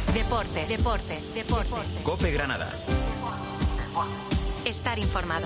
Deportes. COPE Granada. Estar informado.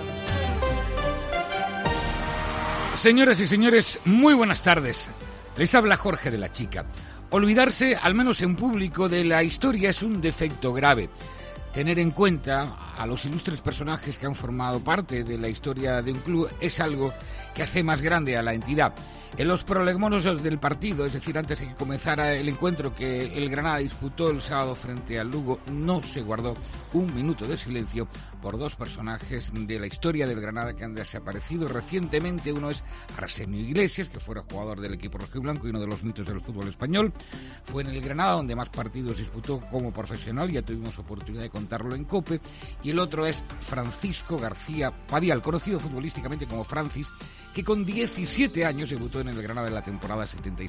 Señoras y señores, muy buenas tardes. Les habla Jorge de la Chica. Olvidarse, al menos en público, de la historia es un defecto grave. Tener en cuenta a los ilustres personajes que han formado parte de la historia de un club es algo que hace más grande a la entidad. En los prolegómenos del partido, es decir, antes de que comenzara el encuentro que el Granada disputó el sábado frente al Lugo, no se guardó un minuto de silencio por dos personajes de la historia del Granada que han desaparecido recientemente. Uno es Arsenio Iglesias, que fuera jugador del equipo rojiblanco y uno de los mitos del fútbol español. Fue en el Granada donde más partidos disputó como profesional, ya tuvimos oportunidad de contarlo en COPE. Y el otro es Francisco García Padial, conocido futbolísticamente como Francis, que con 17 años debutó en el Granada en la temporada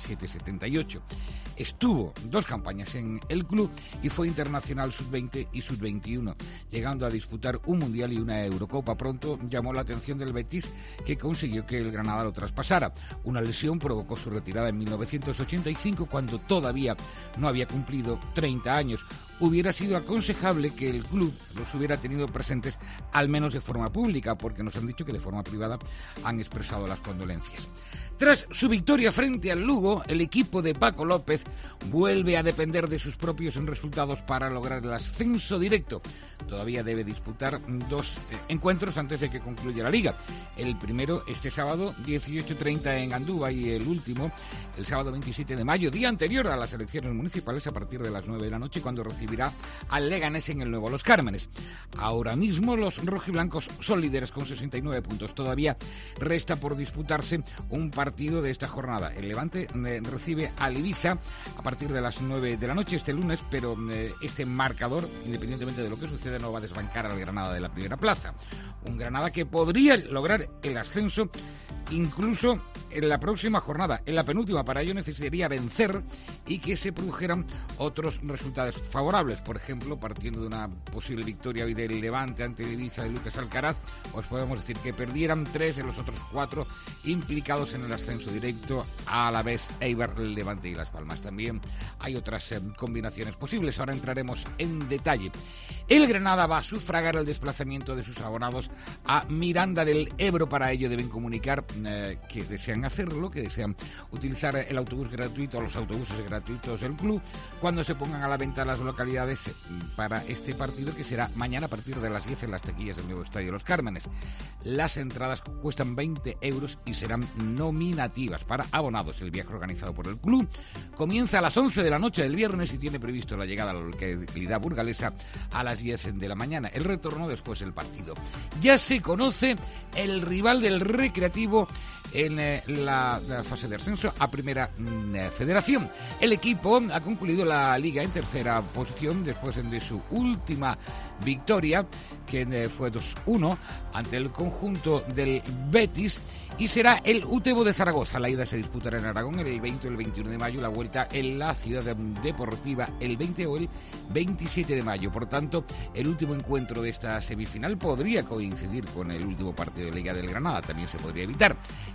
77-78. Estuvo 2 campañas en el club y fue internacional sub-20 y sub-21, llegando a disputar un Mundial y una Eurocopa. Pronto llamó la atención del Betis, que consiguió que el Granada lo traspasara. Una lesión provocó su retirada en 1985, cuando todavía no había cumplido 30 años. Hubiera sido aconsejable que el club los hubiera tenido presentes, al menos de forma pública, porque nos han dicho que de forma privada han expresado las condolencias. Tras su victoria frente al Lugo, el equipo de Paco López vuelve a depender de sus propios resultados para lograr el ascenso directo. Todavía debe disputar 2 encuentros antes de que concluya la Liga. El primero este sábado 18:30 en Andúba y el último el sábado 27 de mayo, día anterior a las elecciones municipales, a partir de las 9 de la noche, cuando recibirá al Leganés en el Nuevo Los Cármenes. Ahora mismo los rojiblancos son líderes con 69 puntos. Todavía resta por disputarse un partido de esta jornada. El Levante recibe al Ibiza a partir de las 9 de la noche este lunes, pero este marcador, independientemente de lo que suceda, no va a desbancar al Granada de la primera plaza. Un Granada que podría lograr el ascenso incluso en la próxima jornada. En la penúltima, para ello necesitaría vencer y que se produjeran otros resultados favorables. Por ejemplo, partiendo de una posible victoria hoy del Levante ante el Ibiza de Lucas Alcaraz, pues podemos decir que perdieran 3 de los otros 4 implicados en el ascenso directo, a la vez Eibar, Levante y Las Palmas. También hay otras combinaciones posibles. Ahora entraremos en detalle. El Granada va a sufragar el desplazamiento de sus abonados a Miranda del Ebro. Para ello deben comunicar que desean hacerlo, que desean utilizar el autobús gratuito o los autobuses gratuitos del club cuando se pongan a la venta las localidades para este partido, que será mañana a partir de las 10 en las taquillas del nuevo Estadio Los Cármenes. Las entradas cuestan 20 euros y serán nominativas para abonados. El viaje organizado por el club comienza a las 11 de la noche del viernes y tiene previsto la llegada a la localidad burgalesa a las 10 de la mañana. El retorno después del partido. Ya se conoce el rival del Recreativo en la fase de ascenso a Primera Federación. El equipo ha concluido la Liga en tercera posición después de su última victoria, que fue 2-1 ante el conjunto del Betis, y será el Utebo de Zaragoza. La ida se disputará en Aragón el 20 o el 21 de mayo, la vuelta en la Ciudad Deportiva el 20 o el 27 de mayo. Por tanto, el último encuentro de esta semifinal podría coincidir con el último partido de Liga del Granada. También se podría evitar.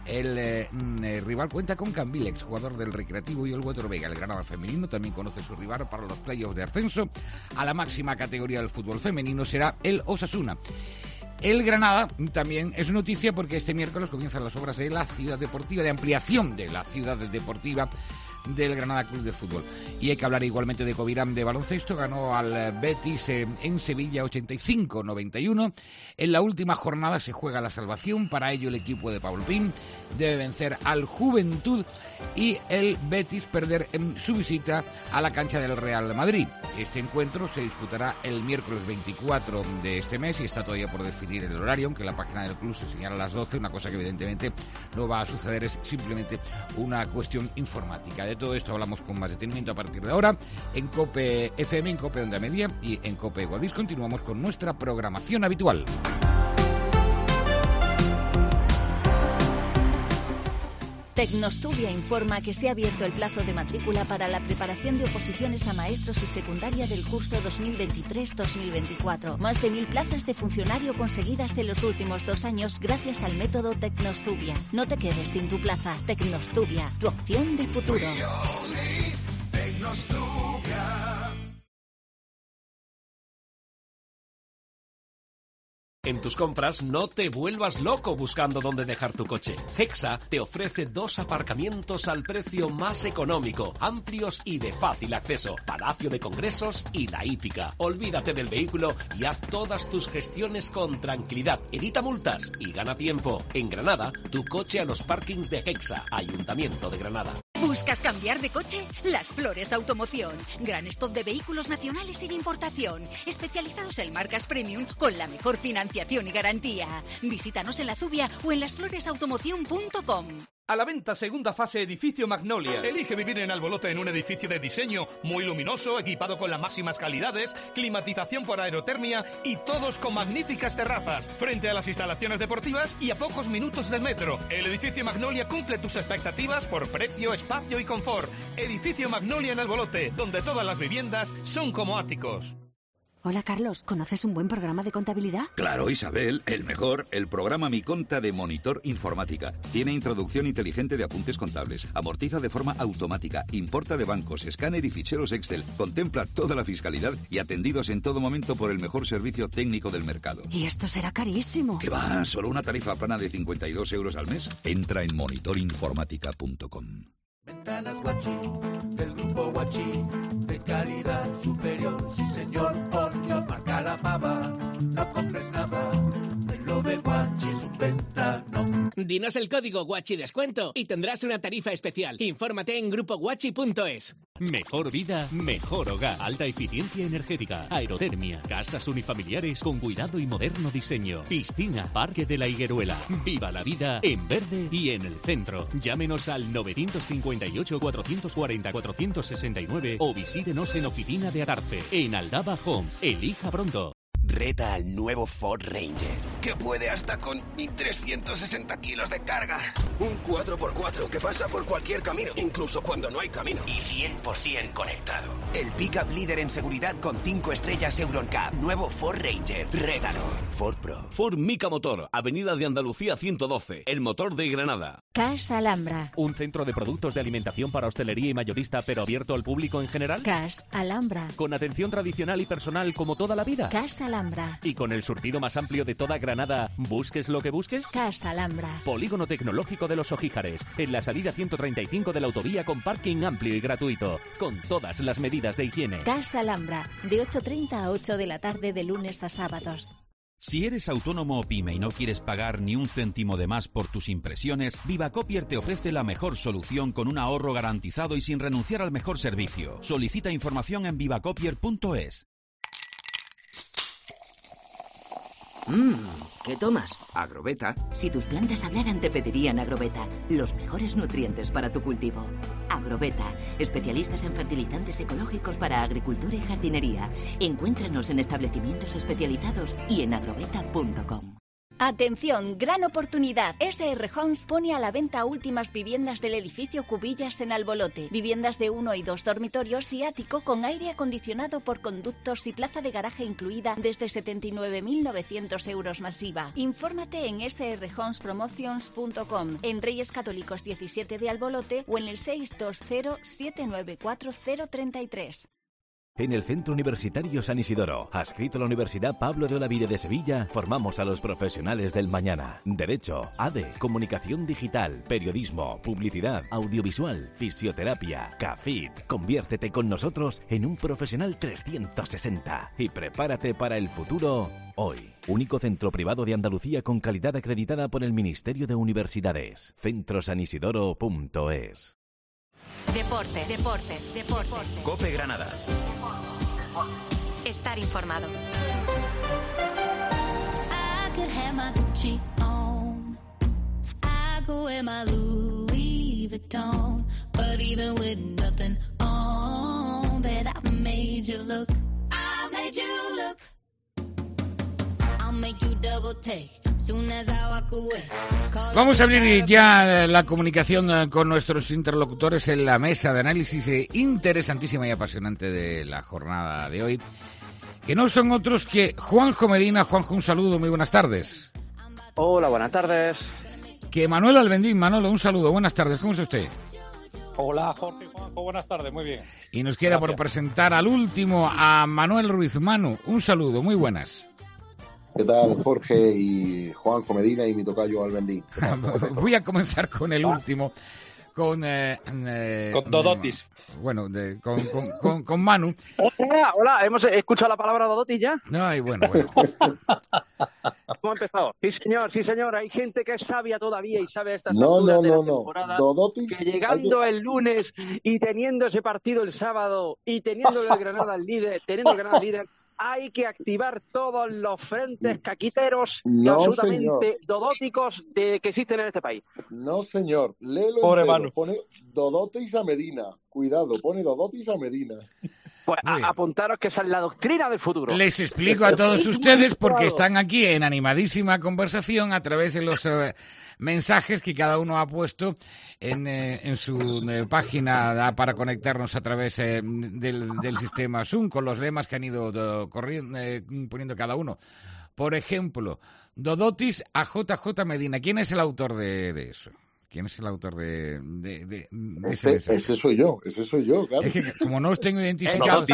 El rival cuenta con Cambil, exjugador del Recreativo, y el Huetor Vega. El Granada femenino también conoce su rival para los playoffs de ascenso a la máxima categoría del fútbol femenino. Será el Osasuna. El Granada también es noticia porque este miércoles comienzan las obras de la Ciudad Deportiva, de ampliación de la Ciudad Deportiva del Granada Club de Fútbol. Y hay que hablar igualmente de Covirán de baloncesto. Ganó al Betis en Sevilla 85-91. En la última jornada se juega la salvación. Para ello el equipo de Pablo Pin debe vencer al Juventud y el Betis perder en su visita a la cancha del Real Madrid. Este encuentro se disputará el miércoles 24 de este mes y está todavía por definir el horario, aunque la página del club se señala a las 12, una cosa que evidentemente no va a suceder, es simplemente una cuestión informática. De todo esto hablamos con más detenimiento a partir de ahora en COPE FM, en COPE Onda Media y en COPE Guadix. Continuamos con nuestra programación habitual. Tecnostubia informa que se ha abierto el plazo de matrícula para la preparación de oposiciones a maestros y secundaria del curso 2023-2024. Más de 1.000 plazas de funcionario conseguidas en los últimos 2 años gracias al método Tecnostubia. No te quedes sin tu plaza. Tecnostubia, tu opción de futuro. En tus compras no te vuelvas loco buscando dónde dejar tu coche. Hexa te ofrece 2 aparcamientos al precio más económico, amplios y de fácil acceso. Palacio de Congresos y La Hípica. Olvídate del vehículo y haz todas tus gestiones con tranquilidad. Evita multas y gana tiempo. En Granada, tu coche a los parkings de Hexa, Ayuntamiento de Granada. ¿Buscas cambiar de coche? Las Flores Automoción. Gran stock de vehículos nacionales y de importación. Especializados en marcas premium con la mejor financiación y garantía. Visítanos en La Zubia o en lasfloresautomoción.com. A la venta segunda fase Edificio Magnolia. Elige vivir en Albolote en un edificio de diseño muy luminoso, equipado con las máximas calidades, climatización por aerotermia y todos con magníficas terrazas, frente a las instalaciones deportivas y a pocos minutos del metro. El Edificio Magnolia cumple tus expectativas por precio, espacio y confort. Edificio Magnolia en Albolote, donde todas las viviendas son como áticos. Hola, Carlos. ¿Conoces un buen programa de contabilidad? Claro, Isabel, el mejor, el programa Mi Conta de Monitor Informática. Tiene introducción inteligente de apuntes contables, amortiza de forma automática, importa de bancos, escáner y ficheros Excel, contempla toda la fiscalidad y atendidos en todo momento por el mejor servicio técnico del mercado. Y esto será carísimo. ¿Qué va? ¿Solo una tarifa plana de 52 euros al mes? Entra en monitorinformática.com. Ventanas Guachi, del grupo Guachi, de calidad superior, sí señor, por Dios, marca la pava, no compres nada, lo de Guachi es un ventanón. Dinos el código Guachi Descuento y tendrás una tarifa especial. Infórmate en grupoguachi.es. Mejor vida, mejor hogar. Alta eficiencia energética, aerotermia, casas unifamiliares con cuidado y moderno diseño, piscina, parque de la Higueruela. Viva la vida en verde y en el centro. Llámenos al 958 440 469 o visítenos en Oficina de Adarfe, en Aldaba Homes. Elija pronto. Reta al nuevo Ford Ranger, que puede hasta con 360 kilos de carga. Un 4x4 que pasa por cualquier camino, incluso cuando no hay camino. Y 100% conectado. El pickup líder en seguridad con 5 estrellas EuronCap. Nuevo Ford Ranger. Rétalo. Ford Pro. Ford Mica Motor, Avenida de Andalucía 112. El motor de Granada. Cas Alhambra. Un centro de productos de alimentación para hostelería y mayorista, pero abierto al público en general. Cas Alhambra. Con atención tradicional y personal como toda la vida. Cas Alhambra. Y con el surtido más amplio de toda Granada, ¿busques lo que busques? Cas Alhambra. Polígono Tecnológico de los Ojíjares, en la salida 135 de la autovía con parking amplio y gratuito, con todas las medidas de higiene. Cas Alhambra, de 8:30 a 8 de la tarde de lunes a sábados. Si eres autónomo o pyme y no quieres pagar ni un céntimo de más por tus impresiones, Vivacopier te ofrece la mejor solución con un ahorro garantizado y sin renunciar al mejor servicio. Solicita información en vivacopier.es. ¿Qué tomas? Agrobeta. Si tus plantas hablaran te pedirían Agrobeta, los mejores nutrientes para tu cultivo. Agrobeta, especialistas en fertilizantes ecológicos para agricultura y jardinería. Encuéntranos en establecimientos especializados y en agrobeta.com. Atención, gran oportunidad. SR Homes pone a la venta últimas viviendas del edificio Cubillas en Albolote. Viviendas de 1 y 2 dormitorios y ático con aire acondicionado por conductos y plaza de garaje incluida desde 79.900 euros masiva. Infórmate en srhomespromotions.com, en Reyes Católicos 17 de Albolote o en el 620 794 033. En el Centro Universitario San Isidoro, adscrito a la Universidad Pablo de Olavide de Sevilla, formamos a los profesionales del mañana. Derecho, ADE, Comunicación Digital, Periodismo, Publicidad, Audiovisual, Fisioterapia, CAFIT. Conviértete con nosotros en un profesional 360 y prepárate para el futuro hoy. Único centro privado de Andalucía con calidad acreditada por el Ministerio de Universidades. centrosanisidoro.es. Deportes. COPE Granada. Estar informado. I could have my Gucci on. I go wear my Louis Vuitton. But even with nothing on, bet I made you look. I made you look. I'll make you double take. Vamos a abrir ya la comunicación con nuestros interlocutores en la mesa de análisis interesantísima y apasionante de la jornada de hoy, que no son otros que Juanjo Medina. Juanjo, un saludo, muy buenas tardes. Hola, buenas tardes. Que Manuel Albendín. Manolo, un saludo, buenas tardes, ¿cómo está usted? Hola, Jorge, Juanjo, buenas tardes, muy bien. Y nos queda por presentar al último, a Manuel Ruiz. Manu, un saludo, muy buenas. ¿Qué tal, Jorge y Juanjo Medina y mi tocayo Albendín? Voy a comenzar con el último, con Dodotis. Bueno, con Manu. Hola, ¿hemos escuchado la palabra Dodotis ya? Ay, bueno. ¿Cómo ha empezado? Sí, señor, hay gente que es sabia todavía y sabe estas No. temporada, Dodotis, que llegando el lunes y teniendo ese partido el sábado y teniendo el Granada al líder, hay que activar todos los frentes caquiteros absolutamente dodóticos que existen en este país. No, señor. Léelo Pobre entero. Manu. Pone Dodotis a Medina. Cuidado, pone Dodotis a Medina. Pues apuntaros que esa es la doctrina del futuro. Les explico a todos ustedes porque están aquí en animadísima conversación a través de los mensajes que cada uno ha puesto en su página para conectarnos a través del sistema Zoom con los lemas que han ido poniendo cada uno. Por ejemplo, Dodotis a JJ Medina. ¿Quién es el autor de eso? ¿Quién es el autor de ese mensaje? Ese soy yo, claro. Es que como no os tengo identificado...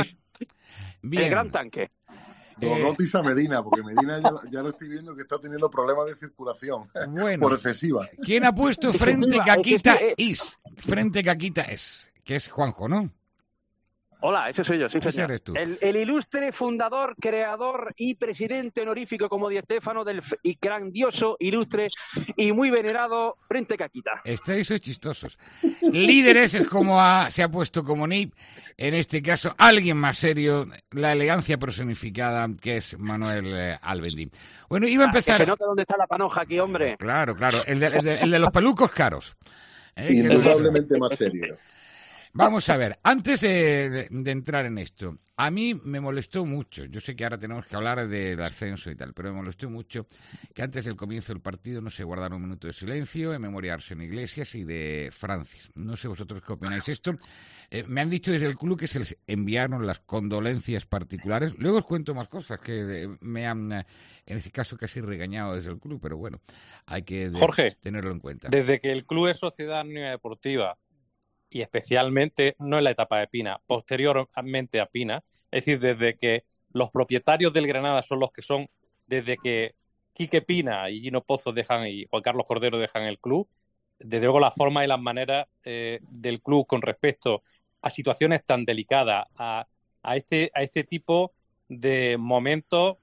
Bien. El gran tanque. Dodotis a Medina, porque Medina ya lo estoy viendo que está teniendo problemas de circulación por excesiva. ¿Quién ha puesto frente Caquita is? Frente Caquita es, que es Juanjo, ¿no? Hola, ese soy yo, sí, Ese señor. eres tú. El ilustre fundador, creador y presidente honorífico como Di Stéfano del grandioso, ilustre y muy venerado Frente Caquita. Estáis chistosos. Líderes es como se ha puesto como NIP, en este caso alguien más serio, la elegancia personificada, que es Manuel Albendín. Bueno, iba a empezar... Que se nota dónde está la panoja aquí, hombre. Claro, el de los pelucos caros. Indudablemente más serio. Vamos a ver, antes de entrar en esto, a mí me molestó mucho, yo sé que ahora tenemos que hablar del ascenso y tal, pero me molestó mucho que antes del comienzo del partido no se guardara un minuto de silencio en memoria de Arsène Iglesias y de Francis. No sé vosotros qué opináis esto. Me han dicho desde el club que se les enviaron las condolencias particulares. Luego os cuento más cosas que me han, en este caso, casi regañado desde el club, pero bueno, hay que Jorge, tenerlo en cuenta. Desde que el club es Sociedad Anónima Deportiva, y especialmente, no en la etapa de Pina, posteriormente a Pina, es decir, desde que los propietarios del Granada son los que son, desde que Quique Pina y Gino Pozo y Juan Carlos Cordero dejan el club, desde luego la forma y las maneras del club con respecto a situaciones tan delicadas, a este tipo de momentos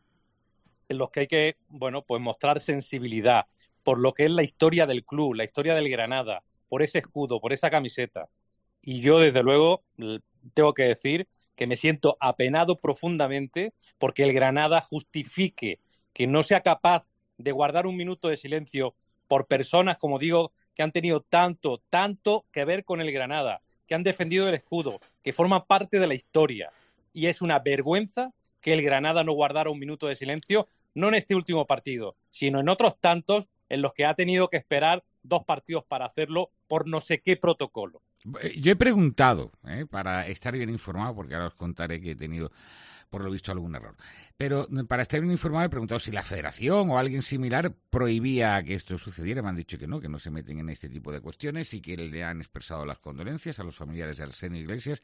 en los que hay que, pues mostrar sensibilidad por lo que es la historia del club, la historia del Granada, por ese escudo, por esa camiseta. Y yo, desde luego, tengo que decir que me siento apenado profundamente porque el Granada justifique que no sea capaz de guardar un minuto de silencio por personas, como digo, que han tenido tanto que ver con el Granada, que han defendido el escudo, que forman parte de la historia. Y es una vergüenza que el Granada no guardara un minuto de silencio, no en este último partido, sino en otros tantos en los que ha tenido que esperar 2 partidos para hacerlo por no sé qué protocolo. Yo he preguntado, para estar bien informado, porque ahora os contaré que he tenido, por lo visto, algún error. Pero para estar bien informado he preguntado si la Federación o alguien similar prohibía que esto sucediera. Me han dicho que no se meten en este tipo de cuestiones y que le han expresado las condolencias a los familiares de Arsène Iglesias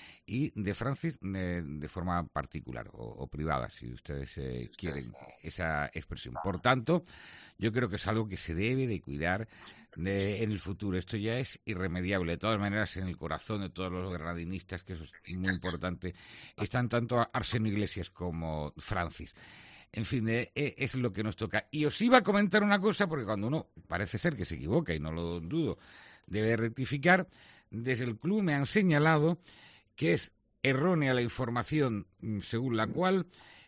y de Francis de forma particular o privada, si ustedes quieren esa expresión. Por tanto, yo creo que es algo que se debe de cuidar en el futuro. Esto ya es irremediable. De todas maneras, en el corazón de todos los granadinistas, que eso es muy importante, están tanto Arsène Iglesias como Francis. En fin, es lo que nos toca. Y os iba a comentar una cosa, porque cuando uno parece ser que se equivoca, y no lo dudo, debe rectificar. Desde el club me han señalado que es errónea la información según la cual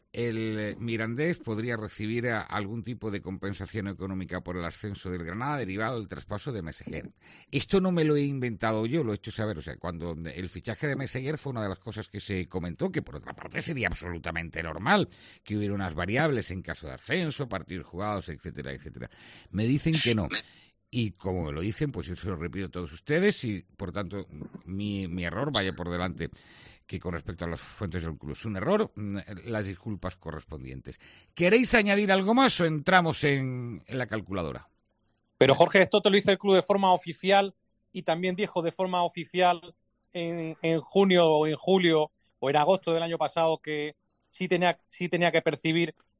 el Mirandés podría recibir algún tipo de compensación económica por el ascenso del Granada derivado del traspaso de Meseguer. Esto no me lo he inventado yo, lo he hecho saber. O sea, cuando el fichaje de Meseguer fue una de las cosas que se comentó, que por otra parte sería absolutamente normal que hubiera unas variables en caso de ascenso, partidos jugados, etcétera, etcétera. Me dicen que no. Y como me lo dicen, pues yo se lo repito a todos ustedes y, por tanto, mi error vaya por delante que con respecto a las fuentes del club es un error, las disculpas correspondientes. ¿Queréis añadir algo más o entramos en la calculadora? Pero, Jorge, esto te lo dice el club de forma oficial y también dijo de forma oficial en junio o en julio o en agosto del año pasado que sí tenía que percibir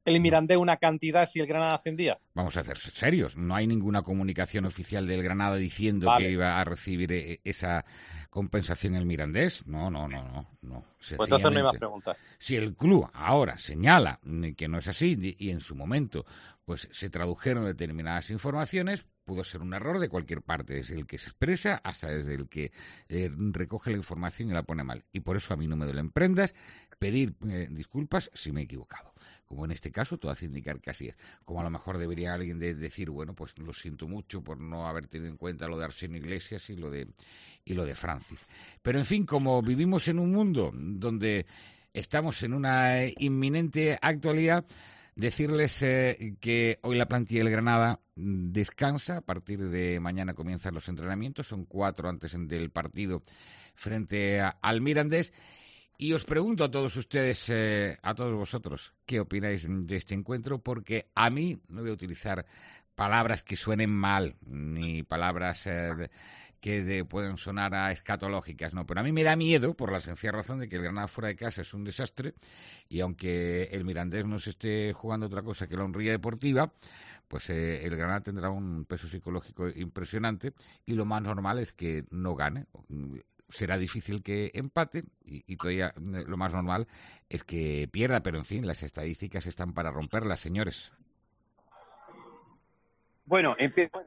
el Mirandés una cantidad si el Granada ascendía? Vamos a ser serios. No hay ninguna comunicación oficial del Granada diciendo que iba a recibir esa compensación el Mirandés. No. Pues entonces no hay más preguntas. Si el club ahora señala que no es así y en su momento pues se tradujeron determinadas informaciones, pudo ser un error de cualquier parte, desde el que se expresa hasta desde el que recoge la información y la pone mal. Y por eso a mí no me duelen prendas pedir disculpas si me he equivocado. Como en este caso, todo hace indicar que así es. Como a lo mejor debería alguien decir, bueno, pues lo siento mucho por no haber tenido en cuenta lo de Arsenio Iglesias y lo de Francis. Pero en fin, como vivimos en un mundo donde estamos en una inminente actualidad, decirles que hoy la plantilla del Granada descansa. A partir de mañana comienzan los entrenamientos. Son 4 antes del partido frente al Mirandés. Y os pregunto a todos ustedes, a todos vosotros, ¿qué opináis de este encuentro? Porque a mí, no voy a utilizar palabras que suenen mal, ni palabras que pueden sonar a escatológicas, no, pero a mí me da miedo por la sencilla razón de que el Granada fuera de casa es un desastre, y aunque el Mirandés no se esté jugando otra cosa que la honría deportiva, pues el Granada tendrá un peso psicológico impresionante, y lo más normal es que no gane. Será difícil que empate y todavía lo más normal es que pierda, pero en fin, las estadísticas están para romperlas, señores. Bueno, empiezo.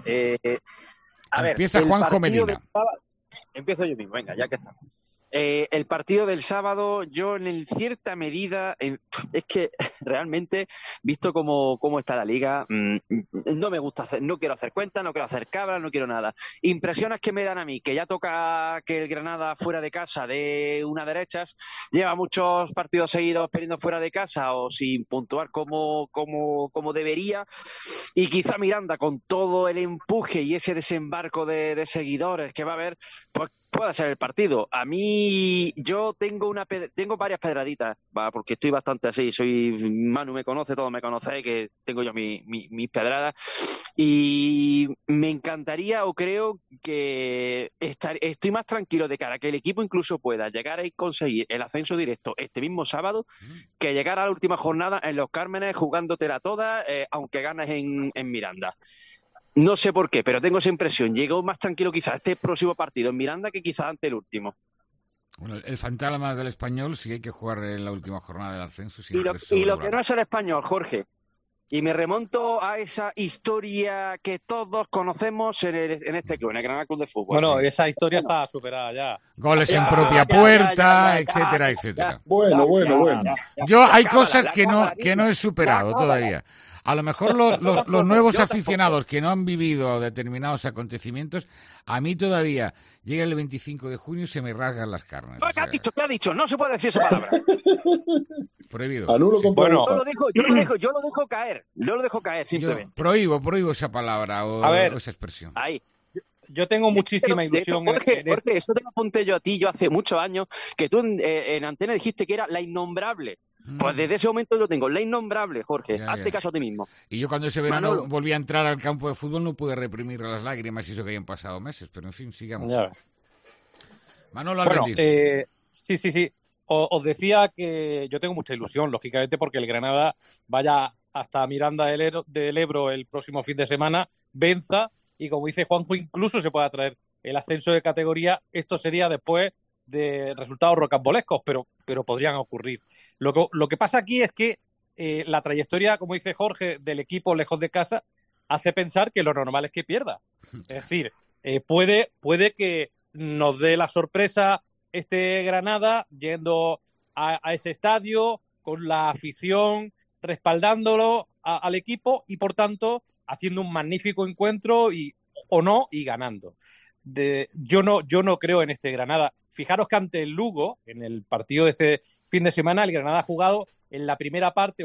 Empieza Juanjo Medina. Empiezo yo mismo, venga, ya que estamos. El partido del sábado, yo en cierta medida, es que realmente, visto cómo está la liga, no me gusta no quiero hacer cuentas, no quiero hacer cabras, no quiero nada. Impresiones que me dan a mí, que ya toca que el Granada fuera de casa de una derechas, lleva muchos partidos seguidos perdiendo fuera de casa o sin puntuar como debería, y quizá Miranda con todo el empuje y ese desembarco de seguidores que va a haber, pues puede ser el partido. A mí, yo tengo varias pedraditas, porque estoy bastante así, Manu me conoce, todos me conocéis, que tengo yo mis pedradas, y me encantaría, o creo que estoy más tranquilo de cara a que el equipo incluso pueda llegar a conseguir el ascenso directo este mismo sábado, que llegar a la última jornada en Los Cármenes jugándotela toda, aunque ganes en Miranda. No sé por qué, pero tengo esa impresión. Llego más tranquilo quizás este próximo partido en Miranda que quizás ante el último. Bueno, el fantasma del Español sí hay que jugar en la última jornada del ascenso. Y lo que no es el Español, Jorge. Y me remonto a esa historia que todos conocemos en este club, en el Granada Club de Fútbol. Bueno, esa historia está superada ya. Goles en propia puerta, etcétera, etcétera. Bueno. Yo hay cosas que no he superado todavía. A lo mejor los nuevos aficionados que no han vivido determinados acontecimientos, a mí todavía llega el 25 de junio y se me rasgan las carnes. ¿Qué ha dicho? No se puede decir esa palabra. Prohibido. Bueno, yo lo dejo caer. Yo lo dejo caer, simplemente. Prohíbo esa palabra o esa expresión. Ahí. Yo tengo muchísima ilusión. Jorge, eso te lo apunté yo a ti, yo hace muchos años, que tú en Antena dijiste que era la innombrable. Pues desde ese momento lo tengo, la innombrable, Jorge. Hazte caso a ti mismo. Y yo cuando ese verano volví a entrar al campo de fútbol no pude reprimir las lágrimas y eso que habían pasado meses, pero en fin, sigamos. Ya. Manolo, sí. Os decía que yo tengo mucha ilusión, lógicamente, porque el Granada vaya hasta Miranda del Ebro el próximo fin de semana, venza y, como dice Juanjo, incluso se pueda traer el ascenso de categoría. Esto sería después de resultados rocambolescos, pero podrían ocurrir. Lo que pasa aquí es que la trayectoria, como dice Jorge, del equipo lejos de casa hace pensar que lo normal es que pierda. Es decir, puede que nos dé la sorpresa este Granada yendo a ese estadio con la afición respaldándolo al equipo y, por tanto, haciendo un magnífico encuentro y ganando. Yo no creo en este Granada. Fijaros que ante el Lugo, en el partido de este fin de semana, el Granada ha jugó en la primera parte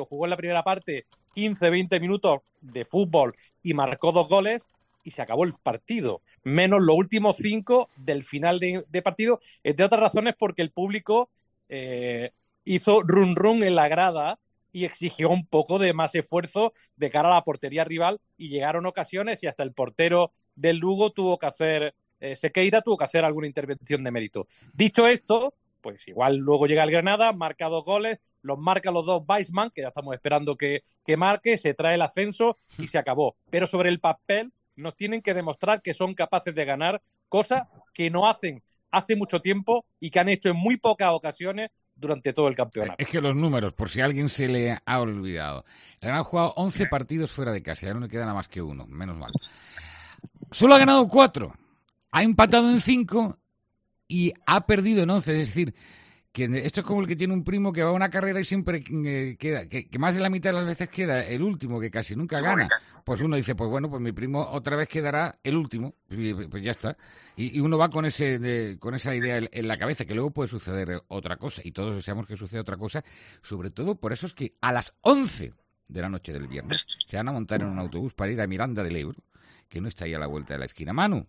15-20 minutos de fútbol y marcó 2 goles y se acabó el partido, menos los últimos 5 del final de partido, entre otras razones porque el público hizo run en la grada y exigió un poco de más esfuerzo de cara a la portería rival, y llegaron ocasiones y hasta el portero del Lugo tuvo que hacer Sequeira tuvo que hacer alguna intervención de mérito. Dicho esto, pues igual luego llega el Granada, marca 2 goles, los marca los 2 Weissman, que ya estamos esperando que marque, se trae el ascenso y se acabó. Pero sobre el papel nos tienen que demostrar que son capaces de ganar, cosa que no hacen hace mucho tiempo y que han hecho en muy pocas ocasiones durante todo el campeonato. Es que los números, por si a alguien se le ha olvidado, el Granada ha jugado 11 partidos fuera de casa, ya no le queda nada más que uno, menos mal. Solo ha ganado 4, ha empatado en 5 y ha perdido en 11, es decir, que esto es como el que tiene un primo que va a una carrera y siempre queda, que más de la mitad de las veces queda el último, que casi nunca gana. Pues uno dice, pues bueno, pues mi primo otra vez quedará el último, pues ya está. Y uno va con esa idea en la cabeza, que luego puede suceder otra cosa, y todos deseamos que suceda otra cosa, sobre todo por eso es que a las 11 de la noche del viernes se van a montar en un autobús para ir a Miranda del Ebro, que no está ahí a la vuelta de la esquina. Manu.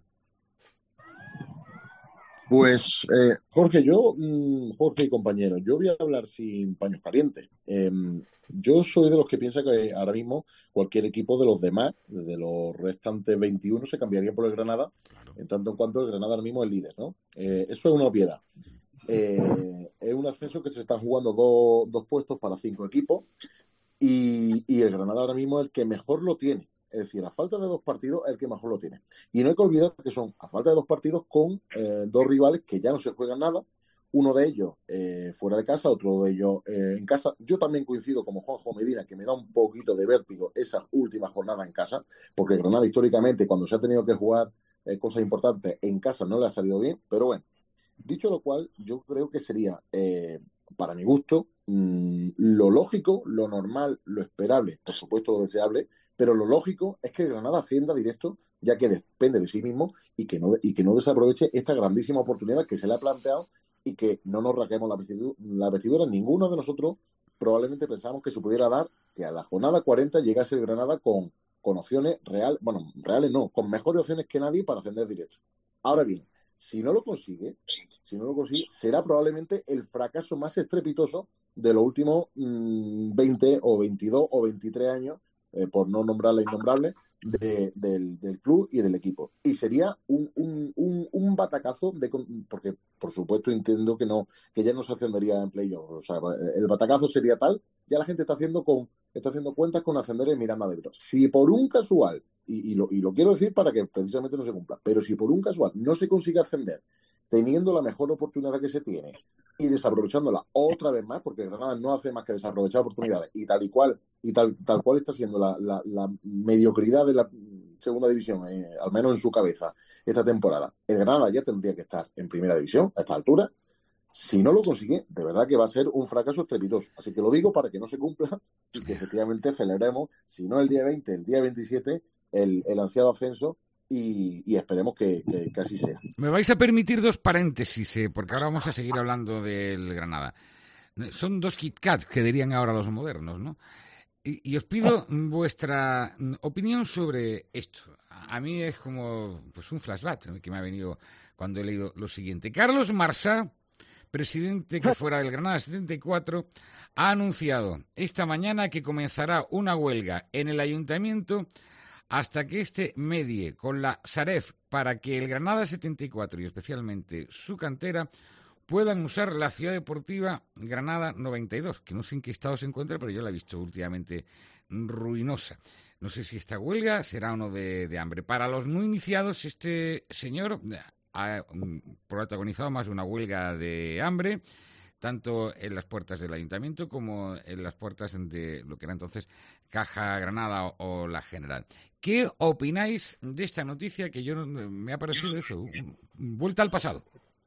Pues, Jorge y compañero, yo voy a hablar sin paños calientes. Yo soy de los que piensa que ahora mismo cualquier equipo de los demás, de los restantes 21, se cambiaría por el Granada, claro, en tanto en cuanto el Granada ahora mismo es líder, ¿no? Eso es una obviedad. Es un ascenso que se están jugando dos puestos para 5 equipos y el Granada ahora mismo es el que mejor lo tiene. Es decir, a falta de 2 partidos, el que mejor lo tiene. Y no hay que olvidar que son a falta de 2 partidos con 2 rivales que ya no se juegan nada. Uno de ellos fuera de casa, otro de ellos en casa. Yo también coincido como Juanjo Medina, que me da un poquito de vértigo esa última jornada en casa, porque Granada históricamente, cuando se ha tenido que jugar cosas importantes en casa, no le ha salido bien. Pero bueno, dicho lo cual, yo creo que sería, para mi gusto, lo lógico, lo normal, lo esperable, por supuesto lo deseable, pero lo lógico es que el Granada ascienda directo, ya que depende de sí mismo y que no desaproveche esta grandísima oportunidad que se le ha planteado y que no nos rasguemos la vestidura. Ninguno de nosotros probablemente pensamos que se pudiera dar que a la jornada 40 llegase el Granada con opciones reales no, con mejores opciones que nadie para ascender directo. Ahora bien, si no lo consigue, será probablemente el fracaso más estrepitoso de los últimos 20 o 22 o 23 años, por no nombrar la innombrable, del club y del equipo. Y sería un batacazo, porque por supuesto entiendo que ya no se ascendería en playoff. O sea, el batacazo sería tal, ya la gente está haciendo cuentas con ascender en Miranda de Ebro. Si por un casual, y lo quiero decir para que precisamente no se cumpla, pero si por un casual no se consigue ascender teniendo la mejor oportunidad que se tiene y desaprovechándola otra vez más, porque Granada no hace más que desaprovechar oportunidades y tal cual está siendo la mediocridad de la segunda división, al menos en su cabeza esta temporada. El Granada ya tendría que estar en primera división a esta altura. Si no lo consigue, de verdad que va a ser un fracaso estrepitoso. Así que lo digo para que no se cumpla y que efectivamente celebremos, si no el día 20, el día 27, el ansiado ascenso. Y esperemos que así sea. Me vais a permitir 2 paréntesis, porque ahora vamos a seguir hablando del Granada. Son 2 Kit Kat, que dirían ahora los modernos, ¿no? Y os pido vuestra opinión sobre esto. A mí es como pues un flashback que me ha venido cuando he leído lo siguiente. Carlos Marsá, presidente que fuera del Granada 74, ha anunciado esta mañana que comenzará una huelga en el ayuntamiento hasta que este medie con la Saref para que el Granada 74 y especialmente su cantera puedan usar la ciudad deportiva Granada 92, que no sé en qué estado se encuentra, pero yo la he visto últimamente ruinosa. No sé si esta huelga será uno de hambre. Para los no iniciados, este señor ha protagonizado más de una huelga de hambre, tanto en las puertas del ayuntamiento como en las puertas de lo que era entonces Caja Granada o la General. ¿Qué opináis de esta noticia que me ha parecido eso, vuelta al pasado?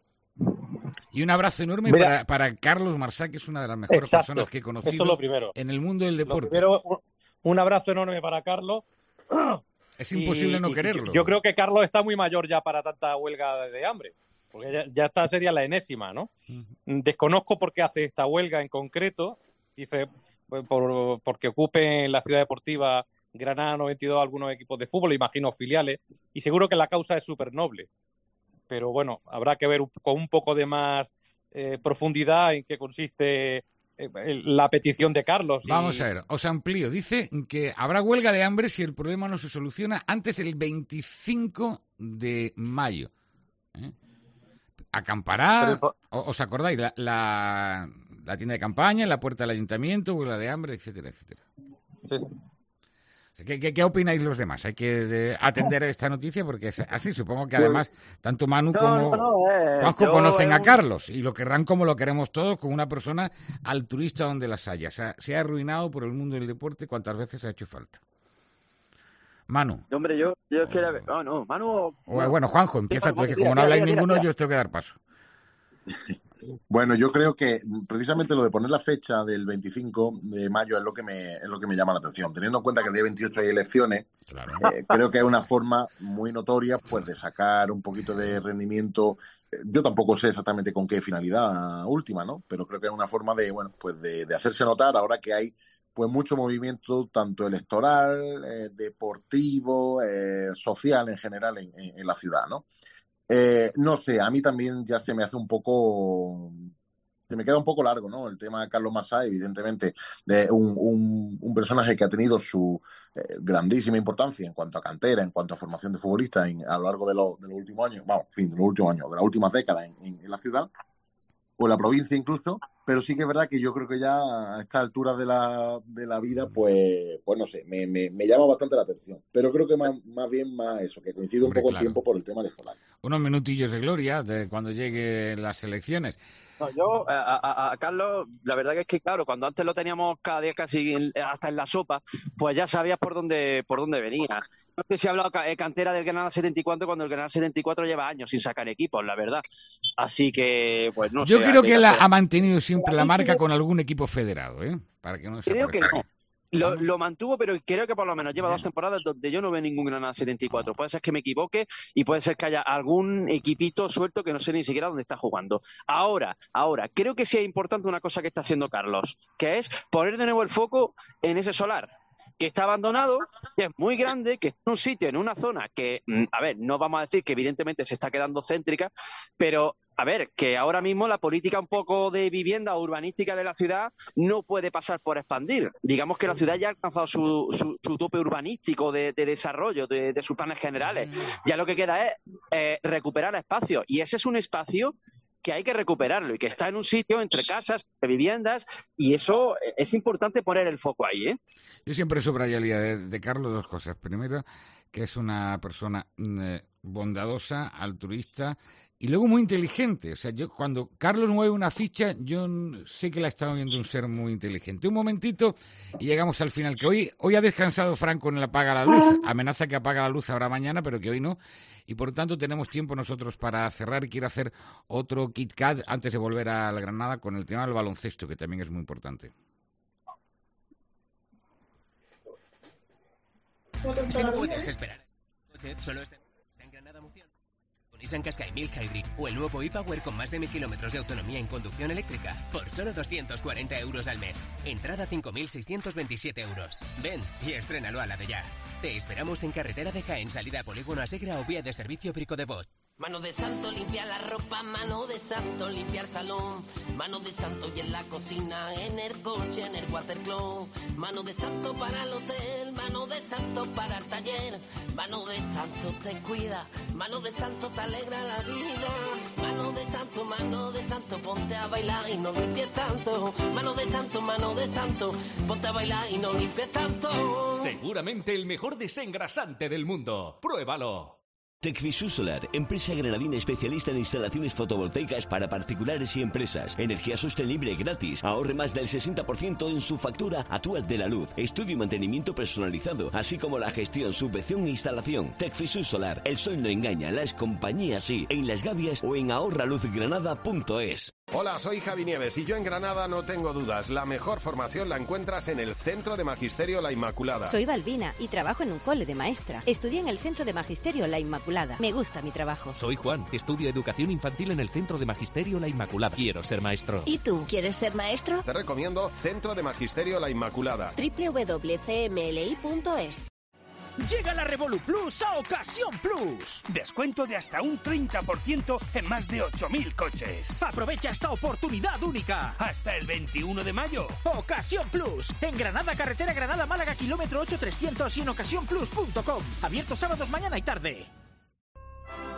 Y un abrazo enorme para Carlos Marsá, que es una de las mejores personas que he conocido en el mundo del deporte. Primero, un abrazo enorme para Carlos. Es imposible no quererlo. Yo creo que Carlos está muy mayor ya para tanta huelga de hambre. Porque ya esta sería la enésima, ¿no? Desconozco por qué hace esta huelga en concreto. Dice porque ocupen la ciudad deportiva Granada 92 algunos equipos de fútbol, imagino filiales, y seguro que la causa es súper noble. Pero bueno, habrá que ver con un poco de más profundidad en qué consiste la petición de Carlos. Vamos a ver, os amplío. Dice que habrá huelga de hambre si el problema no se soluciona antes del 25 de mayo. acampará, ¿os acordáis? La tienda de campaña, la puerta del ayuntamiento, huelga de hambre, etcétera, etcétera. Sí. ¿Qué opináis los demás? Hay que atender a esta noticia porque es así. Supongo que además tanto Manu como Juanjo conocen a Carlos y lo querrán como lo queremos todos, con una persona altruista donde las haya. O sea, se ha arruinado por el mundo del deporte cuantas veces ha hecho falta. Manu. Hombre, yo es que... Manu... Bueno, Juanjo, empieza tú, que como no habláis ninguno, yo os tengo que dar paso. Bueno, yo creo que precisamente lo de poner la fecha del 25 de mayo es lo que me llama la atención. Teniendo en cuenta que el día 28 hay elecciones, claro. Creo que es una forma muy notoria pues de sacar un poquito de rendimiento. Yo tampoco sé exactamente con qué finalidad última, ¿no? Pero creo que es una forma de, bueno, pues de hacerse notar ahora que hay pues mucho movimiento, tanto electoral, deportivo, social en general en la ciudad, ¿no? No sé, a mí también ya se me hace se me queda un poco largo, ¿no? El tema de Carlos Marsá, evidentemente, de un personaje que ha tenido su grandísima importancia en cuanto a cantera, en cuanto a formación de futbolistas a lo largo de los últimos años, de las últimas décadas en la ciudad, o en la provincia incluso, pero sí que es verdad que yo creo que ya a esta altura de la vida, pues no sé, me llama bastante la atención. Pero creo que más bien eso, que coincide un poco el tiempo por el tema electoral. Unos minutillos de gloria de cuando lleguen las elecciones. No, yo, a Carlos, la verdad que es que, claro, cuando antes lo teníamos cada día casi hasta en la sopa, pues ya sabías por dónde venía. No sé si he hablado cantera del Granada 74 cuando el Granada 74 lleva años sin sacar equipos, la verdad. Así que, pues no sé. Yo creo que él ha mantenido siempre la marca con algún equipo federado, para que no se creo que no. Lo mantuvo, pero creo que por lo menos lleva 2 temporadas donde yo no veo ningún Granada 74. Puede ser que me equivoque y puede ser que haya algún equipito suelto que no sé ni siquiera dónde está jugando. Ahora, creo que sí es importante una cosa que está haciendo Carlos, que es poner de nuevo el foco en ese solar, que está abandonado, que es muy grande, que está en un sitio, en una zona que, a ver, no vamos a decir que evidentemente se está quedando céntrica, pero... A ver, que ahora mismo la política un poco de vivienda urbanística de la ciudad no puede pasar por expandir. Digamos que la ciudad ya ha alcanzado su tope urbanístico de desarrollo de sus planes generales. Ya lo que queda es recuperar espacios. Y ese es un espacio que hay que recuperarlo y que está en un sitio entre casas, viviendas, y eso es importante poner el foco ahí, ¿eh? Yo siempre subrayaría de Carlos 2 cosas. Primero, que es una persona bondadosa, altruista y luego muy inteligente. O sea, yo cuando Carlos mueve una ficha, yo sé que la estaba viendo un ser muy inteligente. Un momentito y llegamos al final, que hoy ha descansado Franco en el apaga la luz. Amenaza que apaga la luz ahora mañana, pero que hoy no. Y por tanto tenemos tiempo nosotros para cerrar. Quiero hacer otro Kit Kat antes de volver a la Granada con el tema del baloncesto, que también es muy importante. Si no puedes esperar, solo en Granada Moción. Con Nissan Qashqai 1000 Hybrid o el nuevo e-Power con más de 1000 kilómetros de autonomía en conducción eléctrica por solo 240 euros al mes. Entrada 5.627 euros. Ven y estrénalo a la de ya. Te esperamos en carretera de Jaén, salida a Polígono Asegra o vía de servicio Brico de Bot. Mano de santo, limpia la ropa, mano de santo, limpia el salón, mano de santo y en la cocina, en el coche, en el watercloak, mano de santo para el hotel, mano de santo para el taller, mano de santo te cuida, mano de santo te alegra la vida, mano de santo, ponte a bailar y no limpies tanto, mano de santo, ponte a bailar y no limpies tanto. Seguramente el mejor desengrasante del mundo. ¡Pruébalo! Tecfisur Solar, empresa granadina especialista en instalaciones fotovoltaicas para particulares y empresas. Energía sostenible gratis. Ahorre más del 60% en su factura actual de la luz. Estudio y mantenimiento personalizado, así como la gestión, subvención e instalación. Tecfisur Solar, el sol no engaña, las compañías sí. En Las Gavias o en ahorraluzgranada.es. Hola, soy Javi Nieves y yo en Granada no tengo dudas. La mejor formación la encuentras en el Centro de Magisterio La Inmaculada. Soy Balbina y trabajo en un cole de maestra. Estudié en el Centro de Magisterio La Inmaculada. Me gusta mi trabajo. Soy Juan, estudio educación infantil en el Centro de Magisterio La Inmaculada. Quiero ser maestro. ¿Y tú, quieres ser maestro? Te recomiendo Centro de Magisterio La Inmaculada. www.cmli.es. Llega la Revolu Plus a Ocasión Plus. Descuento de hasta un 30% en más de 8.000 coches. Aprovecha esta oportunidad única. Hasta el 21 de mayo. Ocasión Plus. En Granada, carretera Granada-Málaga, kilómetro 8300 y en ocasiónplus.com. Abierto sábados, mañana y tarde.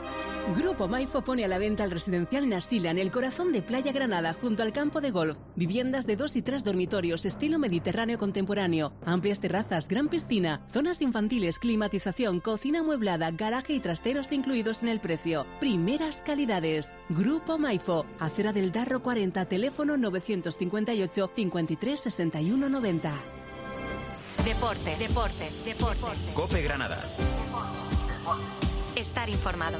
Grupo Maifo pone a la venta el residencial Nasila en el corazón de Playa Granada, junto al campo de golf. Viviendas de 2 y 3 dormitorios, estilo mediterráneo contemporáneo. Amplias terrazas, gran piscina, zonas infantiles, climatización, cocina amueblada, garaje y trasteros incluidos en el precio. Primeras calidades. Grupo Maifo, Acera del Darro 40, teléfono 958 53 61 90. Deportes. Cope Granada. Estar informado.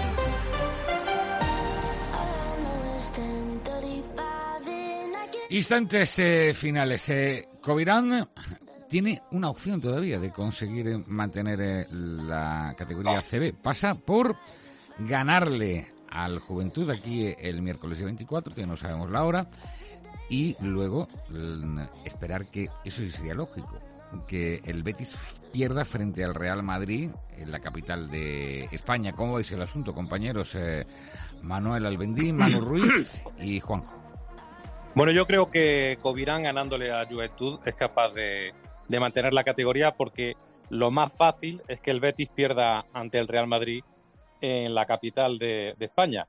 Instantes finales. Covirán tiene una opción todavía de conseguir mantener la categoría CB. Pasa por ganarle al Juventud aquí el miércoles 24, que no sabemos la hora, y luego esperar que, eso sí sería lógico, que el Betis pierda frente al Real Madrid en la capital de España. ¿Cómo veis el asunto, compañeros? Manuel Albendín, Manu Ruiz y Juanjo. Bueno, yo creo que Covirán, ganándole a Juventud, es capaz de mantener la categoría, porque lo más fácil es que el Betis pierda ante el Real Madrid en la capital de España.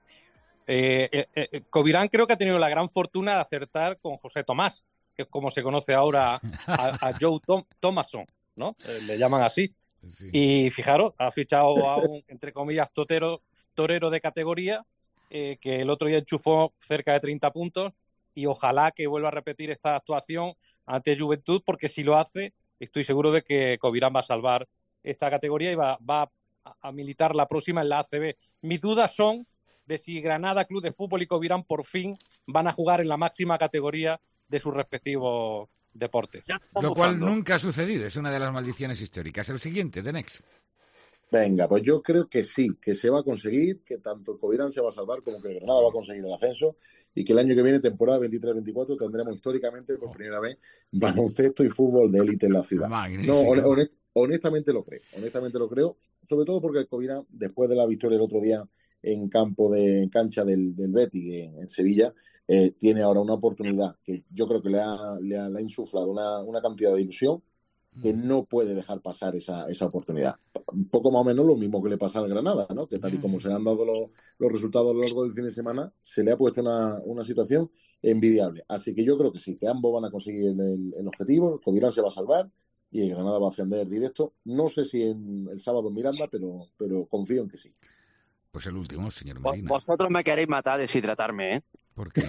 Covirán creo que ha tenido la gran fortuna de acertar con José Tomás, que es como se conoce ahora a Joe Thomason, ¿no? Le llaman así. Sí. Y fijaros, ha fichado a un, entre comillas, torero de categoría, que el otro día enchufó cerca de 30 puntos, y ojalá que vuelva a repetir esta actuación ante Juventud, porque si lo hace, estoy seguro de que Covirán va a salvar esta categoría y va a militar la próxima en la ACB. Mis dudas son de si Granada Club de Fútbol y Covirán por fin van a jugar en la máxima categoría de sus respectivos deportes. Lo cual nunca ha sucedido, es una de las maldiciones históricas. El siguiente, The Next. Venga, pues yo creo que sí, que se va a conseguir, que tanto el Covirán se va a salvar como que el Granada va a conseguir el ascenso, y que el año que viene, temporada 23-24, tendremos históricamente por primera vez baloncesto y fútbol de élite en la ciudad. No, honestamente lo creo, sobre todo porque el Covirán, después de la victoria el otro día en cancha del Betis en Sevilla, tiene ahora una oportunidad que yo creo que le ha insuflado una cantidad de ilusión que no puede dejar pasar esa oportunidad. Un poco más o menos lo mismo que le pasa al Granada, ¿no? Que tal y como se han dado los resultados a lo largo del fin de semana, se le ha puesto una situación envidiable. Así que yo creo que sí, que ambos van a conseguir el objetivo, el Covirán se va a salvar y el Granada va a ascender directo. No sé si el sábado en Miranda, pero confío en que sí. Pues el último, señor Medina. Vosotros me queréis matar, deshidratarme, ¿eh? ¿Por qué?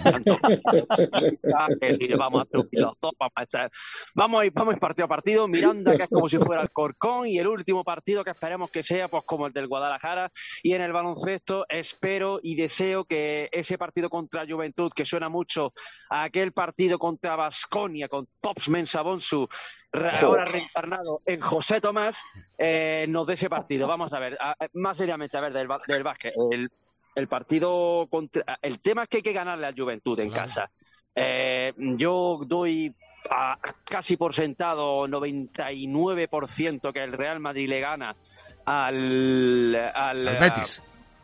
Que si vamos a ir partido a partido. Miranda, que es como si fuera el Corcón, y el último partido que esperemos que sea pues como el del Guadalajara. Y en el baloncesto espero y deseo que ese partido contra Juventud, que suena mucho a aquel partido contra Baskonia con Pops Mensah-Bonsu, ahora reencarnado en José Tomás, nos dé ese partido. Vamos a ver, más seriamente, a ver, del básquet. El partido contra... El tema es que hay que ganarle al Juventud en casa. Yo doy casi por sentado 99% que el Real Madrid le gana al Betis.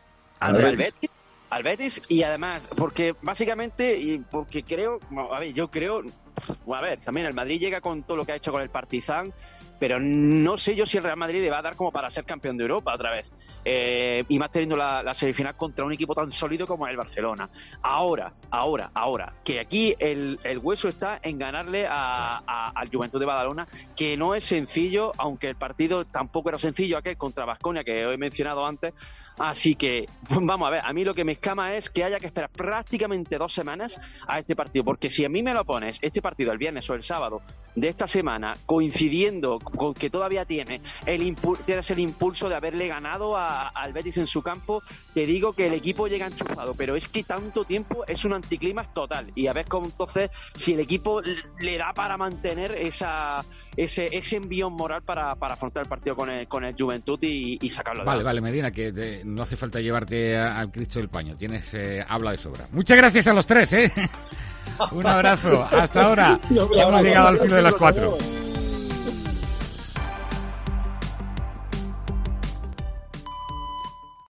Al Betis, y además, porque básicamente, y porque creo, también el Madrid llega con todo lo que ha hecho con el Partizan, pero no sé yo si el Real Madrid le va a dar como para ser campeón de Europa otra vez, y más teniendo la semifinal contra un equipo tan sólido como el Barcelona. Ahora, que aquí el hueso está en ganarle al Juventud de Badalona, que no es sencillo, aunque el partido tampoco era sencillo aquel contra Baskonia que he mencionado antes. Así que, vamos a ver, a mí lo que me escama es que haya que esperar prácticamente 2 semanas a este partido, porque si a mí me lo pones, este partido el viernes o el sábado de esta semana, coincidiendo con que todavía tienes el impulso de haberle ganado al Betis en su campo, te digo que el equipo llega enchufado, pero es que tanto tiempo es un anticlímax total, y a ver cómo entonces, si el equipo le da para mantener ese envión moral para afrontar el partido con el Juventud y sacarlo. Vale, Medina, que no hace falta llevarte al Cristo del Paño, tienes habla de sobra. Muchas gracias a los tres, Un abrazo, hasta ahora. Hemos llegado al filo de las 4.